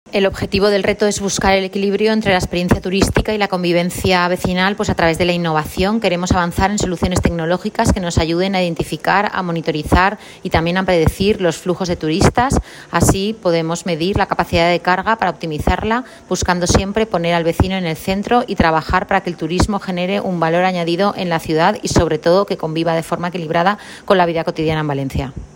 El objetivo del reto es buscar el equilibrio entre la experiencia turística y la convivencia vecinal, pues a través de la innovación. Queremos avanzar en soluciones tecnológicas que nos ayuden a identificar, a monitorizar y también a predecir los flujos de turistas. Así podemos medir la capacidad de carga para optimizarla, buscando siempre poner al vecino en el centro y trabajar para que el turismo genere un valor añadido en la ciudad y sobre todo que conviva de forma equilibrada con la vida cotidiana en Valencia.